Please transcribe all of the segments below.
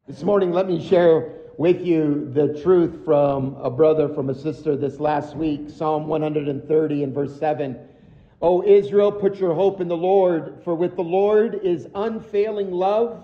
This morning, let me share with you the truth from a brother, from a sister this last week. Psalm 130 and verse 7. O Israel, put your hope in the Lord, for with the Lord is unfailing love,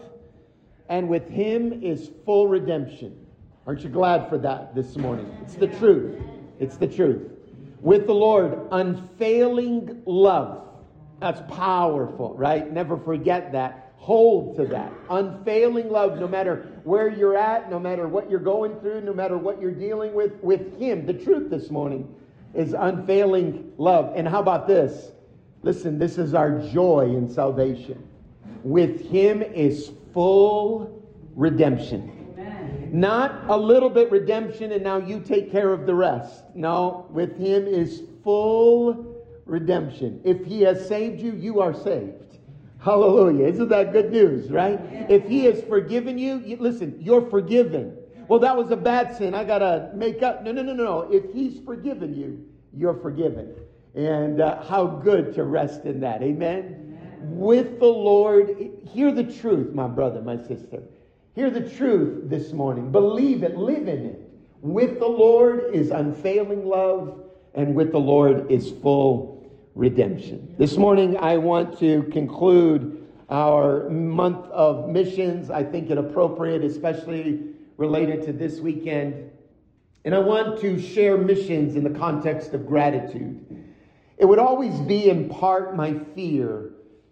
and with him is full redemption. Aren't you glad for that this morning? It's the truth. It's the truth. With the Lord, unfailing love. That's powerful, right? Never forget that. Hold to that. Unfailing love, no matter where you're at, no matter what you're going through, no matter what you're dealing with him. The truth this morning is unfailing love. And how about this? Listen, this is our joy in salvation. With him is full redemption. Amen. Not a little bit redemption and now you take care of the rest. No, with him is full redemption. If he has saved you, you are saved. Hallelujah. Isn't that good news, right? Yeah. If he has forgiven you, listen, you're forgiven. Well, that was a bad sin. I got to make up. No. If he's forgiven you, you're forgiven. And how good to rest in that. Amen? With the Lord, hear the truth, my brother, my sister. Hear the truth this morning. Believe it. Live in it. With the Lord is unfailing love, and with the Lord is full redemption. This morning, I want to conclude our month of missions. I think it appropriate, especially related to this weekend. And I want to share missions in the context of gratitude. It would always be in part my fear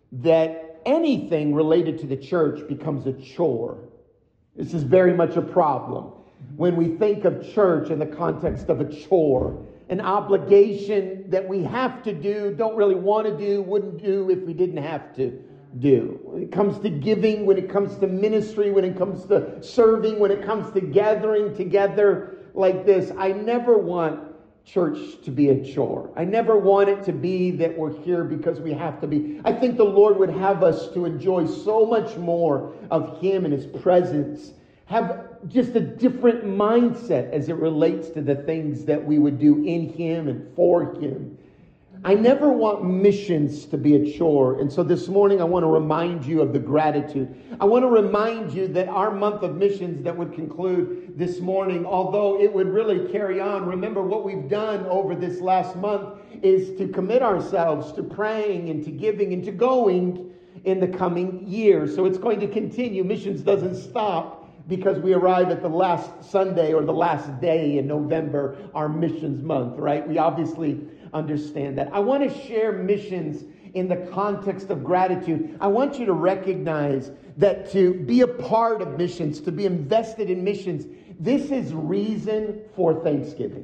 that anything related to the church becomes a chore. This is very much a problem when we think of church in the context of a chore. An obligation that we have to do, don't really want to do, wouldn't do if we didn't have to do. When it comes to giving, when it comes to ministry, when it comes to serving, when it comes to gathering together like this, I never want church to be a chore. I never want it to be that we're here because we have to be. I think the Lord would have us to enjoy so much more of him and his presence. Have just a different mindset as it relates to the things that we would do in him and for him. I never want missions to be a chore. And so this morning I want to remind you of the gratitude. I want to remind you that our month of missions that would conclude this morning, although it would really carry on, remember what we've done over this last month is to commit ourselves to praying and to giving and to going in the coming year. So it's going to continue. Missions doesn't stop because we arrive at the last Sunday or the last day in November, our missions month, right? We obviously understand that. I want to share missions in the context of gratitude. I want you to recognize that to be a part of missions, to be invested in missions, this is reason for Thanksgiving.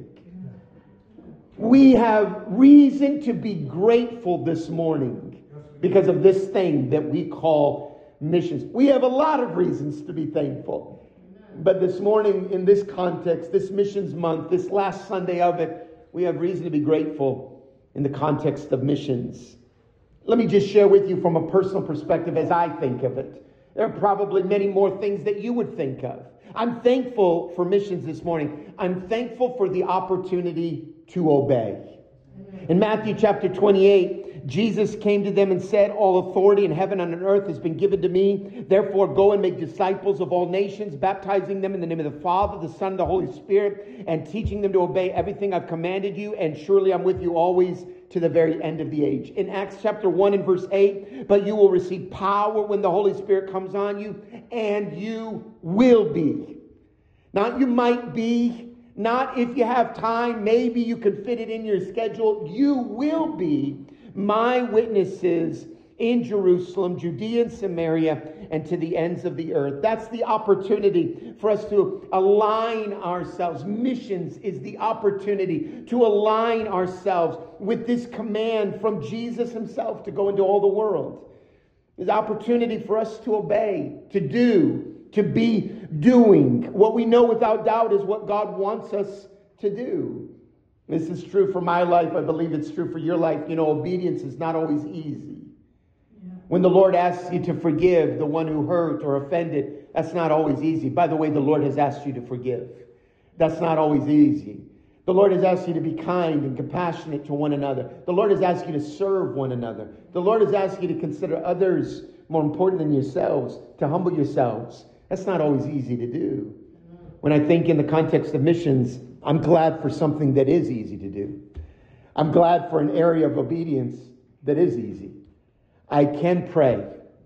We have reason to be grateful this morning because of this thing that we call missions. We have a lot of reasons to be thankful. But this morning, in this context, this missions month, this last Sunday of it, we have reason to be grateful in the context of missions. Let me just share with you from a personal perspective as I think of it. There are probably many more things that you would think of. I'm thankful for missions this morning. I'm thankful for the opportunity to obey. In Matthew chapter 28, Jesus came to them and said, all authority in heaven and on earth has been given to me. Therefore, go and make disciples of all nations, baptizing them in the name of the Father, the Son, and the Holy Spirit, and teaching them to obey everything I've commanded you. And surely I'm with you always to the very end of the age. In Acts chapter 1 and verse 8, but you will receive power when the Holy Spirit comes on you, and you will be. Not you might be. Not if you have time, maybe you can fit it in your schedule. You will be my witnesses in Jerusalem, Judea and Samaria, and to the ends of the earth. That's the opportunity for us to align ourselves. Missions is the opportunity to align ourselves with this command from Jesus himself to go into all the world. It's an opportunity for us to obey, to do, to be doing. What we know without doubt is what God wants us to do. This is true for my life. I believe it's true for your life. You know, obedience is not always easy. Yeah. When the Lord asks you to forgive the one who hurt or offended, that's not always easy. By the way, the Lord has asked you to forgive. That's not always easy. The Lord has asked you to be kind and compassionate to one another. The Lord has asked you to serve one another. The Lord has asked you to consider others more important than yourselves, to humble yourselves That's not always easy to do. When I think in the context of missions, I'm glad for something that is easy to do. I'm glad for an area of obedience that is easy. I can pray.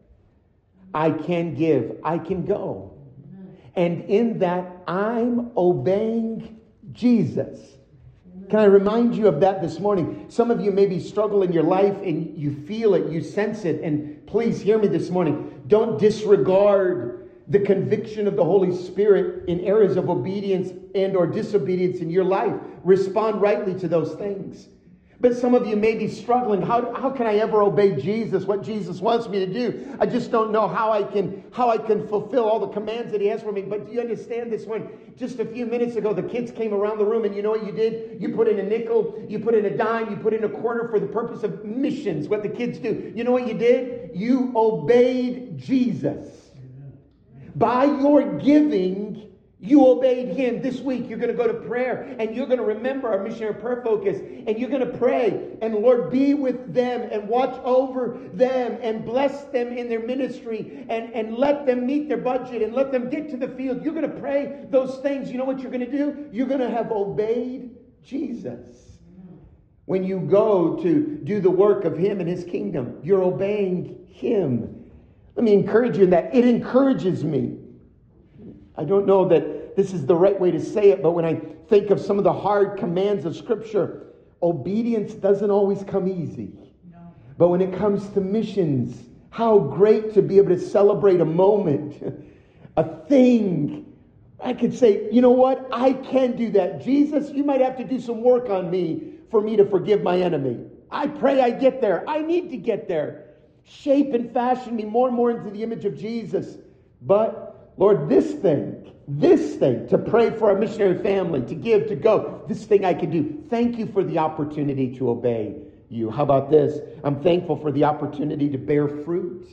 I can give. I can go. And in that, I'm obeying Jesus. Can I remind you of that this morning? Some of you maybe struggle in your life and you feel it, you sense it. And please hear me this morning. Don't disregard the conviction of the Holy Spirit in areas of obedience and or disobedience in your life. Respond rightly to those things. But some of you may be struggling. How can I ever obey Jesus, what Jesus wants me to do? I just don't know how I can fulfill all the commands that he has for me. But do you understand this one? Just a few minutes ago, the kids came around the room, and you know what you did? You put in a nickel, you put in a dime, you put in a quarter for the purpose of missions, what the kids do. You know what you did? You obeyed Jesus. By your giving, you obeyed him. This week, you're going to go to prayer and you're going to remember our missionary prayer focus, and you're going to pray, and Lord, be with them and watch over them and bless them in their ministry and let them meet their budget and let them get to the field. You're going to pray those things. You know what you're going to do? You're going to have obeyed Jesus. When you go to do the work of him and his kingdom, you're obeying him. Let me encourage you in that. It encourages me. I don't know that this is the right way to say it, but when I think of some of the hard commands of Scripture, obedience doesn't always come easy. No. But when it comes to missions, how great to be able to celebrate a moment, a thing. I could say, you know what? I can do that. Jesus, you might have to do some work on me for me to forgive my enemy. I pray I get there. I need to get there. Shape and fashion me more and more into the image of Jesus. But Lord, this thing, to pray for our missionary family, to give, to go, this thing I can do. Thank you for the opportunity to obey you. How about this? I'm thankful for the opportunity to bear fruit.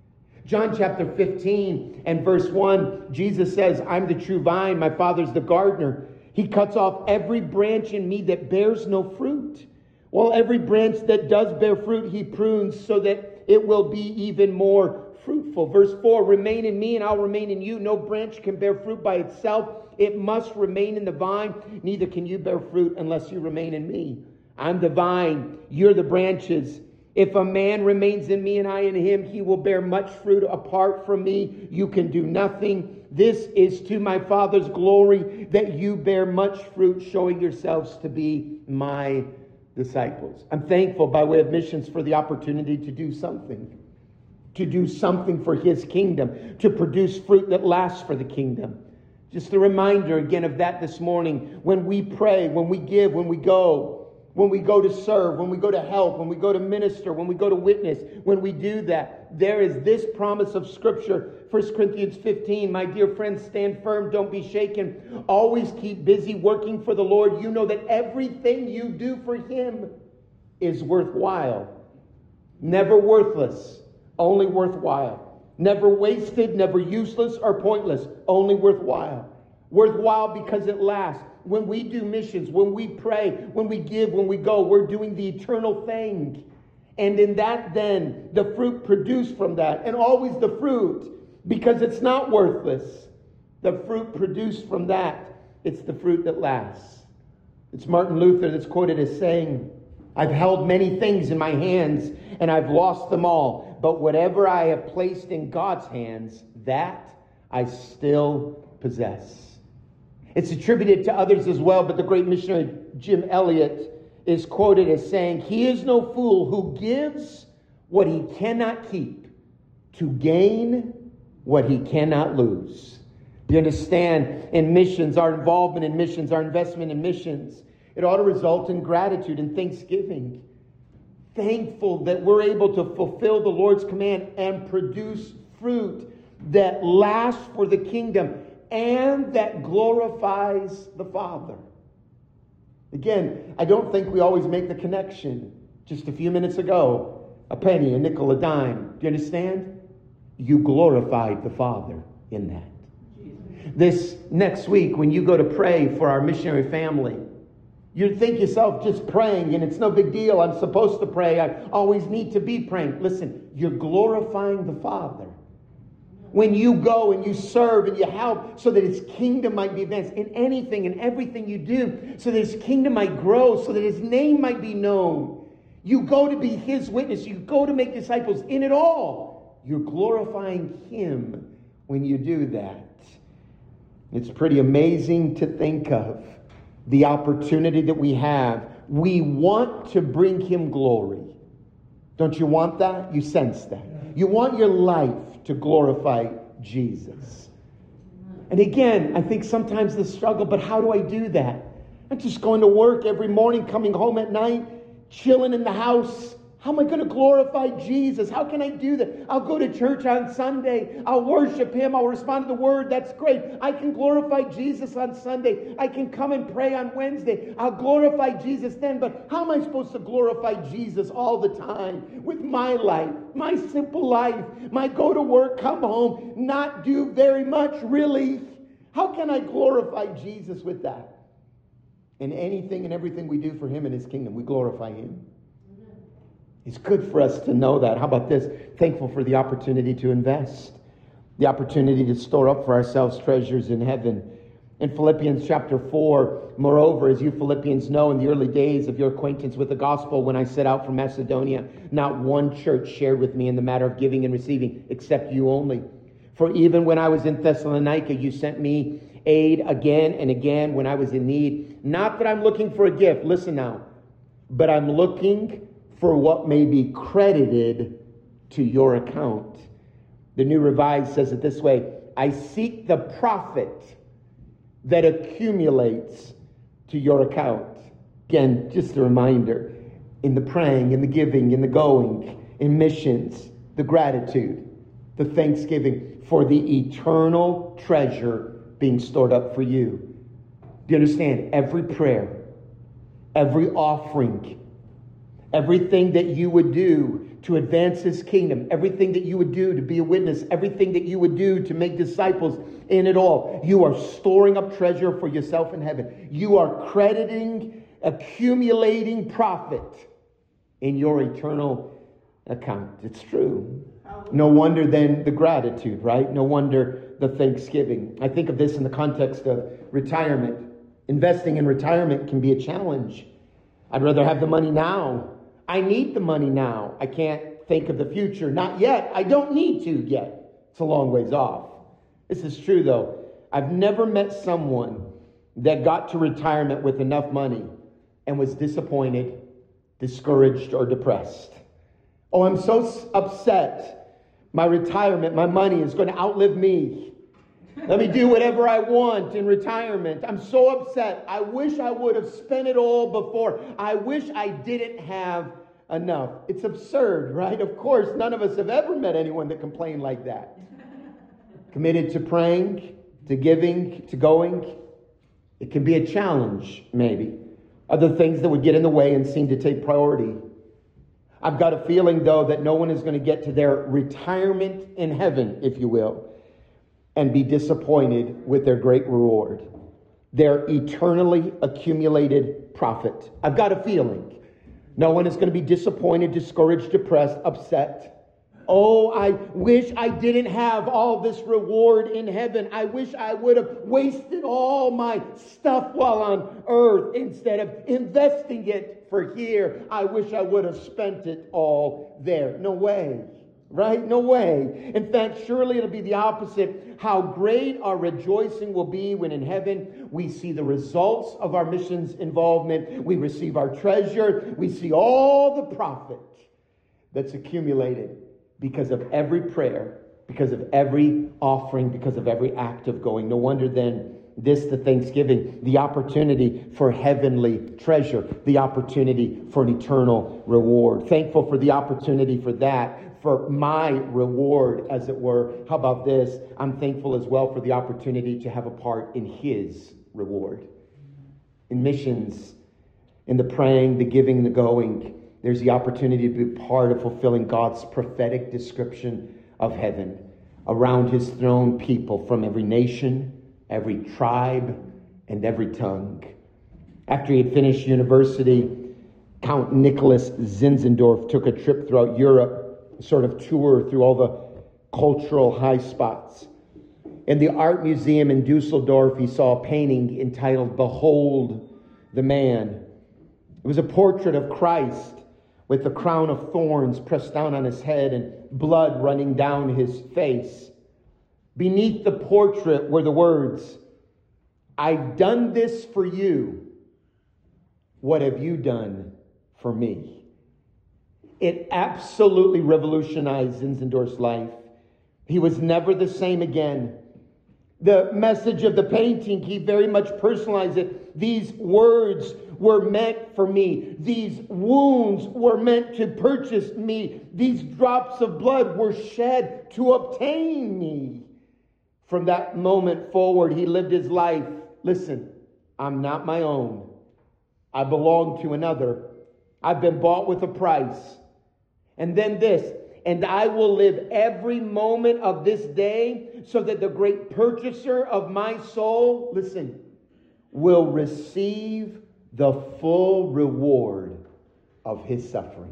John chapter 15 and verse 1, Jesus says, I'm the true vine, my Father's the gardener. He cuts off every branch in me that bears no fruit, while every branch that does bear fruit, he prunes so that it will be even more fruitful. Verse 4, remain in me and I'll remain in you. No branch can bear fruit by itself. It must remain in the vine. Neither can you bear fruit unless you remain in me. I'm the vine. You're the branches. If a man remains in me and I in him, he will bear much fruit. Apart from me, you can do nothing. This is to my Father's glory that you bear much fruit, showing yourselves to be my disciples. I'm thankful by way of missions for the opportunity to do something. To do something for his kingdom, to produce fruit that lasts for the kingdom. Just a reminder again of that this morning. When we pray, when we give, when we go to serve, when we go to help, when we go to minister, when we go to witness, when we do that, there is this promise of Scripture. 1 Corinthians 15, my dear friends, stand firm, don't be shaken. Always keep busy working for the Lord. You know that everything you do for him is worthwhile. Never worthless. Only worthwhile. Never wasted, never useless or pointless. Only worthwhile. Worthwhile because it lasts. When we do missions, when we pray, when we give, when we go, we're doing the eternal thing. And in that then, the fruit produced from that, and always the fruit, because it's not worthless, the fruit produced from that, it's the fruit that lasts. It's Martin Luther that's quoted as saying, I've held many things in my hands and I've lost them all. But whatever I have placed in God's hands, that I still possess. It's attributed to others as well, but the great missionary Jim Elliot is quoted as saying, he is no fool who gives what he cannot keep to gain what he cannot lose. You understand, in missions, our involvement in missions, our investment in missions, it ought to result in gratitude and thanksgiving. Thankful that we're able to fulfill the Lord's command and produce fruit that lasts for the kingdom and that glorifies the Father. Again, I don't think we always make the connection. Just a few minutes ago, a penny, a nickel, a dime. Do you understand? You glorified the Father in that. This next week, when you go to pray for our missionary family, you think yourself just praying, and it's no big deal. I'm supposed to pray. I always need to be praying. Listen, you're glorifying the Father. When you go and you serve and you help so that His kingdom might be advanced in anything and everything you do, so that His kingdom might grow, so that His name might be known. You go to be His witness. You go to make disciples in it all. You're glorifying Him when you do that. It's pretty amazing to think of the opportunity that we have. We want to bring Him glory. Don't you want that? You sense that. You want your life to glorify Jesus. And again, I think sometimes the struggle, but how do I do that? I'm just going to work every morning, coming home at night, chilling in the house. How am I going to glorify Jesus? How can I do that? I'll go to church on Sunday. I'll worship Him. I'll respond to the Word. That's great. I can glorify Jesus on Sunday. I can come and pray on Wednesday. I'll glorify Jesus then. But how am I supposed to glorify Jesus all the time with my life, my simple life, my go to work, come home, not do very much really? How can I glorify Jesus with that? In anything and everything we do for Him and His kingdom, we glorify Him. It's good for us to know that. How about this? Thankful for the opportunity to invest. The opportunity to store up for ourselves treasures in heaven. In Philippians chapter 4, moreover, as you Philippians know, in the early days of your acquaintance with the gospel, when I set out from Macedonia, not one church shared with me in the matter of giving and receiving, except you only. For even when I was in Thessalonica, you sent me aid again and again when I was in need. Not that I'm looking for a gift, listen now, but I'm looking for what may be credited to your account. The New Revised says it this way: I seek the profit that accumulates to your account. Again, just a reminder, in the praying, in the giving, in the going, in missions, the gratitude, the thanksgiving for the eternal treasure being stored up for you. Do you understand? Every prayer, every offering, everything that you would do to advance His kingdom, everything that you would do to be a witness, everything that you would do to make disciples, in it all, you are storing up treasure for yourself in heaven. You are crediting, accumulating profit in your eternal account. It's true. No wonder then the gratitude, right? No wonder the thanksgiving. I think of this in the context of retirement. Investing in retirement can be a challenge. I'd rather have the money now. I need the money now. I can't think of the future. Not yet. I don't need to yet. It's a long ways off. This is true, though. I've never met someone that got to retirement with enough money and was disappointed, discouraged, or depressed. Oh, I'm so upset. My retirement, my money is going to outlive me. Let me do whatever I want in retirement. I'm so upset. I wish I would have spent it all before. I wish I didn't have enough. It's absurd, right? Of course, none of us have ever met anyone that complained like that. Committed to praying, to giving, to going. It can be a challenge, maybe. Other things that would get in the way and seem to take priority. I've got a feeling, though, that no one is going to get to their retirement in heaven, if you will, and be disappointed with their great reward, their eternally accumulated profit. I've got a feeling no one is going to be disappointed, discouraged, depressed, upset. Oh, I wish I didn't have all this reward in heaven. I wish I would have wasted all my stuff while on earth instead of investing it for here. I wish I would have spent it all there. No way. Right? No way. In fact, surely it'll be the opposite. How great our rejoicing will be when in heaven we see the results of our missions involvement. We receive our treasure. We see all the profit that's accumulated because of every prayer, because of every offering, because of every act of going. No wonder then this, the thanksgiving, the opportunity for heavenly treasure, the opportunity for an eternal reward. Thankful for the opportunity for that. For my reward, as it were. How about this? I'm thankful as well for the opportunity to have a part in His reward. In missions, in the praying, the giving, the going, there's the opportunity to be part of fulfilling God's prophetic description of heaven. Around His throne, people from every nation, every tribe, and every tongue. After he had finished university, Count Nicholas Zinzendorf took a trip throughout Europe, sort of tour through all the cultural high spots. In the art museum in Dusseldorf, he saw a painting entitled "Behold the Man." It was a portrait of Christ with the crown of thorns pressed down on his head and blood running down his face. Beneath the portrait were the words, "I've done this for you. What have you done for me?" It absolutely revolutionized Zinzendorf's life. He was never the same again. The message of the painting, he very much personalized it. These words were meant for me. These wounds were meant to purchase me. These drops of blood were shed to obtain me. From that moment forward, he lived his life. Listen, I'm not my own. I belong to another. I've been bought with a price. And then this, and I will live every moment of this day so that the great purchaser of my soul, listen, will receive the full reward of his suffering.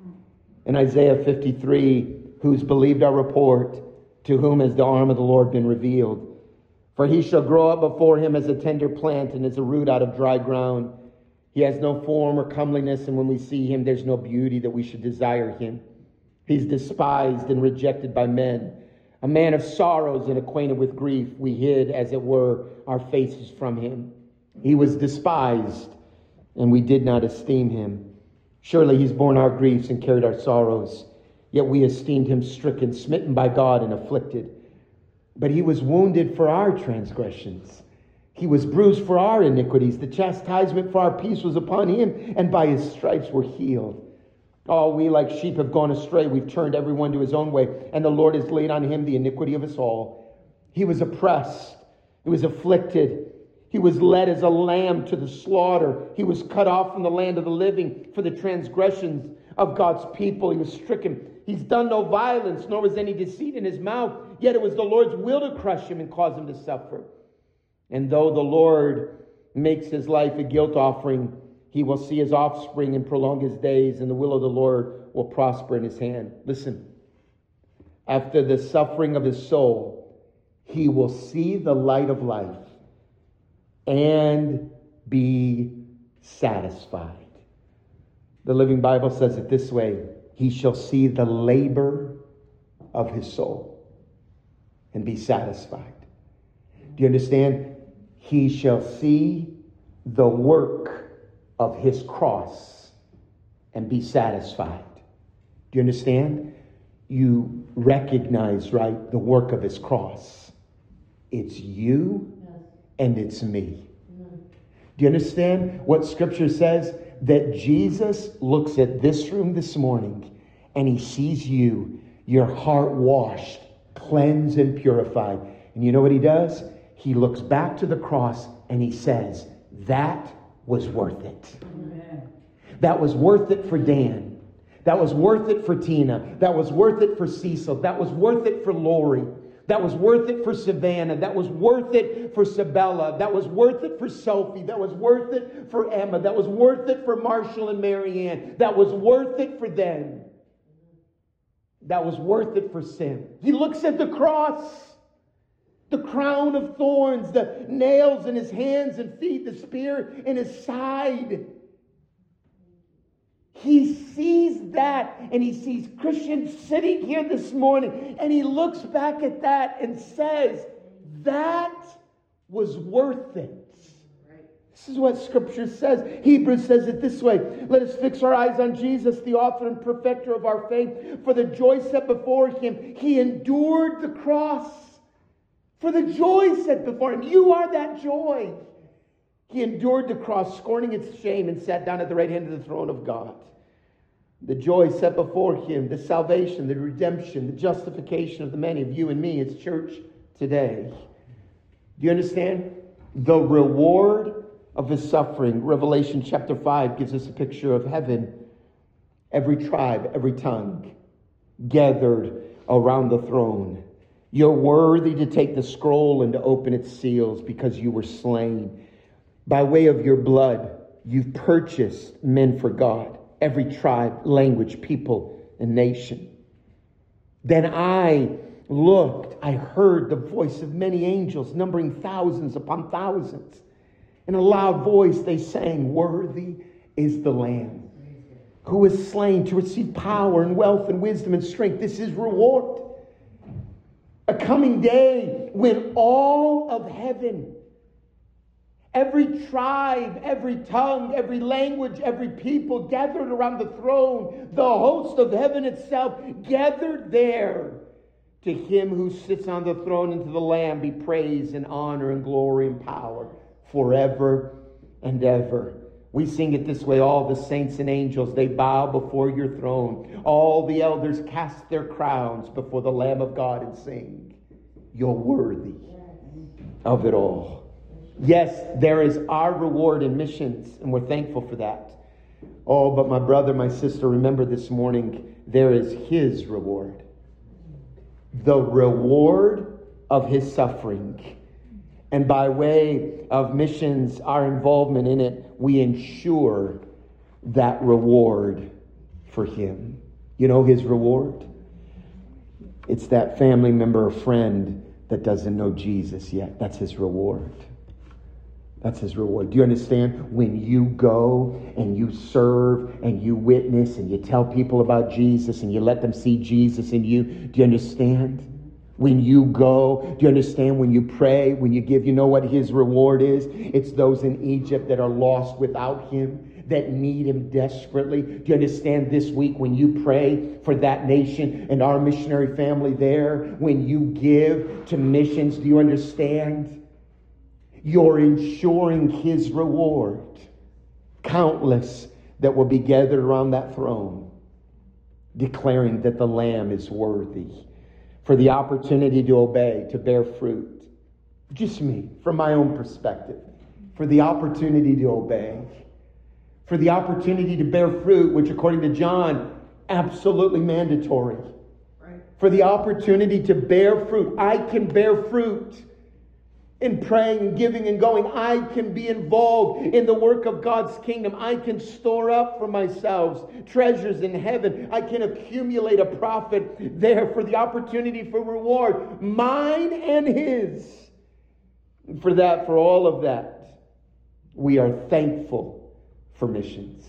In Isaiah 53, who's believed our report, to whom has the arm of the Lord been revealed? For he shall grow up before him as a tender plant and as a root out of dry ground. He has no form or comeliness, and when we see him, there's no beauty that we should desire him. He's despised and rejected by men, a man of sorrows and acquainted with grief. We hid, as it were, our faces from him. He was despised, and we did not esteem him. Surely he's borne our griefs and carried our sorrows. Yet we esteemed him stricken, smitten by God, and afflicted. But he was wounded for our transgressions. He was bruised for our iniquities. The chastisement for our peace was upon him, and by his stripes we're healed. All we like sheep have gone astray. We've turned everyone to his own way, and the Lord has laid on him the iniquity of us all. He was oppressed. He was afflicted. He was led as a lamb to the slaughter. He was cut off from the land of the living for the transgressions of God's people. He was stricken. He's done no violence, nor was any deceit in his mouth. Yet it was the Lord's will to crush him and cause him to suffer. And though the Lord makes his life a guilt offering, he will see his offspring and prolong his days, and the will of the Lord will prosper in his hand. Listen, after the suffering of his soul, he will see the light of life and be satisfied. The Living Bible says it this way: he shall see the labor of his soul and be satisfied. Do you understand? He shall see the work of his cross and be satisfied. Do you understand? You recognize, right, the work of his cross. It's you and it's me. Do you understand what Scripture says? That Jesus looks at this room this morning and he sees you, your heart washed, cleansed and purified. And you know what he does? He looks back to the cross and he says, that was worth it. Amen. That was worth it for Dan. That was worth it for Tina. That was worth it for Cecil. That was worth it for Lori. That was worth it for Savannah. That was worth it for Sabella. That was worth it for Sophie. That was worth it for Emma. That was worth it for Marshall and Marianne. That was worth it for them. That was worth it for sin. He looks at the cross, the crown of thorns, the nails in his hands and feet, the spear in his side. He sees that, and he sees Christians sitting here this morning, and he looks back at that and says, that was worth it. This is what Scripture says. Hebrews says it this way: let us fix our eyes on Jesus, the author and perfecter of our faith. For the joy set before him, he endured the cross. For the joy set before him. You are that joy. He endured the cross, scorning its shame, and sat down at the right hand of the throne of God. The joy set before him, the salvation, the redemption, the justification of the many, of you and me, its church today. Do you understand? The reward of his suffering. Revelation chapter 5 gives us a picture of heaven. Every tribe, every tongue gathered around the throne. You're worthy to take the scroll and to open its seals, because you were slain. By way of your blood, you've purchased men for God. Every tribe, language, people, and nation. Then I looked, I heard the voice of many angels, numbering thousands upon thousands. In a loud voice they sang, "Worthy is the Lamb who was slain to receive power and wealth and wisdom and strength." This is reward. A coming day when all of heaven, every tribe, every tongue, every language, every people gathered around the throne, the host of heaven itself gathered there. To him who sits on the throne and to the Lamb be praise and honor and glory and power forever and ever. We sing it this way: all the saints and angels, they bow before your throne. All the elders cast their crowns before the Lamb of God and sing, "You're worthy of it all." Yes, there is our reward in missions, and we're thankful for that. Oh, but my brother, my sister, remember this morning, there is his reward. The reward of his suffering. And by way of missions, our involvement in it, we ensure that reward for him. You know his reward? It's that family member or friend that doesn't know Jesus yet. That's his reward. That's his reward. Do you understand? When you go and you serve and you witness and you tell people about Jesus and you let them see Jesus in you, do you understand? When you go, do you understand? When you pray, when you give, you know what his reward is? It's those in Egypt that are lost without him, that need him desperately. Do you understand? This week when you pray for that nation and our missionary family there, when you give to missions, do you understand? You're ensuring his reward. Countless that will be gathered around that throne, declaring that the Lamb is worthy. For the opportunity to obey, to bear fruit. Just me, from my own perspective. For the opportunity to obey. For the opportunity to bear fruit, which according to John, absolutely mandatory. Right. For the opportunity to bear fruit. I can bear fruit in praying and giving and going. I can be involved in the work of God's kingdom. I can store up for myself treasures in heaven. I can accumulate a profit there for the opportunity for reward, mine and his. And for that, for all of that, we are thankful for missions.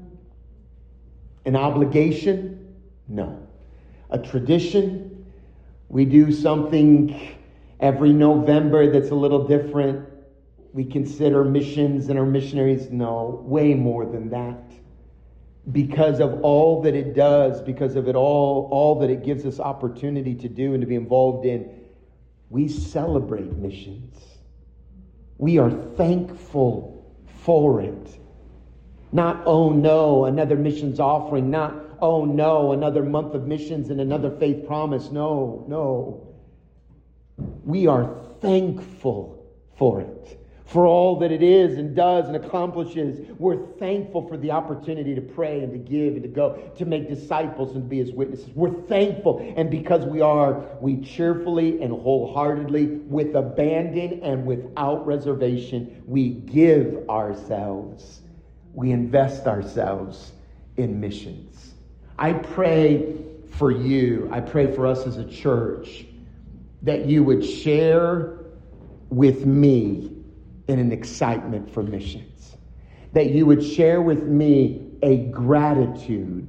An obligation? No. A tradition? We do something every November that's a little different. We consider missions and our missionaries. No, way more than that. Because of all that it does, because of it all that it gives us opportunity to do and to be involved in, we celebrate missions. We are thankful for it. Not, oh no, another missions offering. Not, oh no, another month of missions and another faith promise. No. We are thankful for it. For all that it is and does and accomplishes. We're thankful for the opportunity to pray and to give and to go, to make disciples and to be his witnesses. We're thankful. And because we are, we cheerfully and wholeheartedly, with abandon and without reservation, we give ourselves. We invest ourselves in missions. I pray for you. I pray for us as a church that you would share with me in an excitement for missions. That you would share with me a gratitude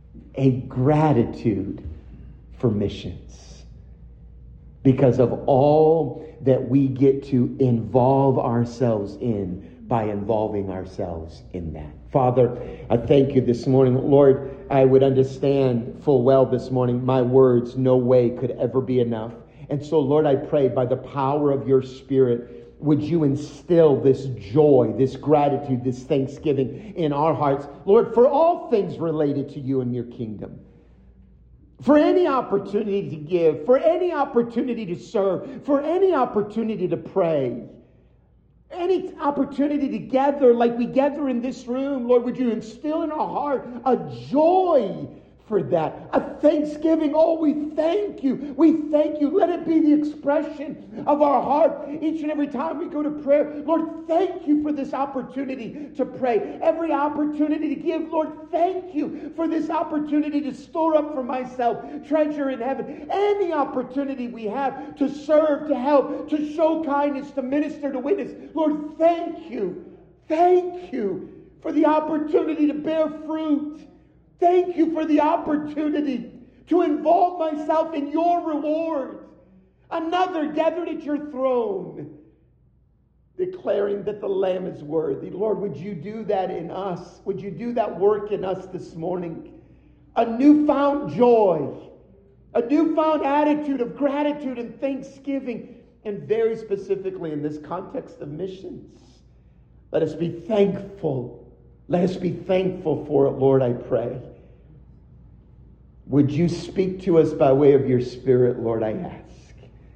for missions. Because of all that we get to involve ourselves in by involving ourselves in that. Father, I thank you this morning. Lord, I would understand full well this morning my words no way could ever be enough. And so, Lord, I pray by the power of your Spirit, would you instill this joy, this gratitude, this thanksgiving in our hearts, Lord, for all things related to you and your kingdom. For any opportunity to give, for any opportunity to serve, for any opportunity to pray, any opportunity to gather like we gather in this room, Lord, would you instill in our heart a joy for that. A thanksgiving. Oh, we thank you. We thank you. Let it be the expression of our heart each and every time we go to prayer. Lord, thank you for this opportunity to pray. Every opportunity to give. Lord, thank you for this opportunity to store up for myself treasure in heaven. Any opportunity we have to serve, to help, to show kindness, to minister, to witness. Lord, thank you. Thank you for the opportunity to bear fruit. Thank you for the opportunity to involve myself in your reward. Another gathered at your throne, declaring that the Lamb is worthy. Lord, would you do that in us? Would you do that work in us this morning? A newfound joy, a newfound attitude of gratitude and thanksgiving, and very specifically in this context of missions. Let us be thankful. Let us be thankful for it, Lord, I pray. Would you speak to us by way of your Spirit, Lord, I ask.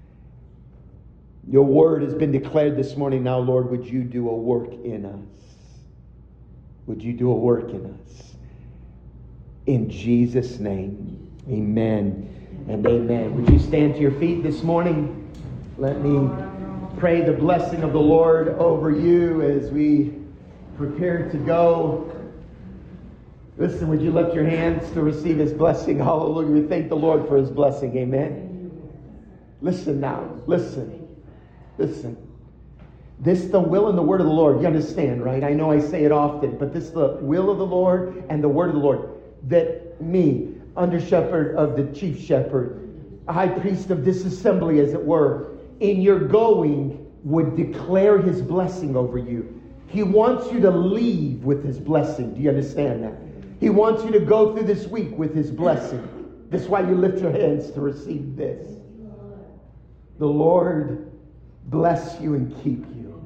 Your word has been declared this morning. Now, Lord, would you do a work in us? Would you do a work in us? In Jesus' name, amen and amen. Would you stand to your feet this morning? Let me pray the blessing of the Lord over you as we prepare to go. Listen, would you lift your hands to receive his blessing? Hallelujah. We thank the Lord for his blessing. Amen. Listen now. Listen. This is the will and the word of the Lord. You understand, right? I know I say it often, but this is the will of the Lord and the word of the Lord. That me, under shepherd of the chief shepherd, a high priest of this assembly, as it were, in your going would declare his blessing over you. He wants you to leave with his blessing. Do you understand that? He wants you to go through this week with his blessing. That's why you lift your hands to receive this. The Lord bless you and keep you.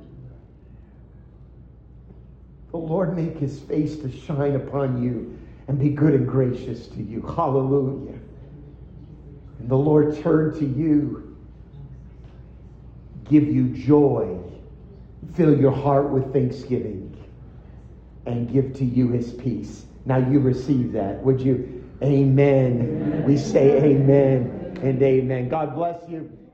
The Lord make his face to shine upon you and be good and gracious to you. Hallelujah. And the Lord turn to you, give you joy, fill your heart with thanksgiving, and give to you his peace. Now you receive that. Would you? Amen. We say amen and amen. God bless you.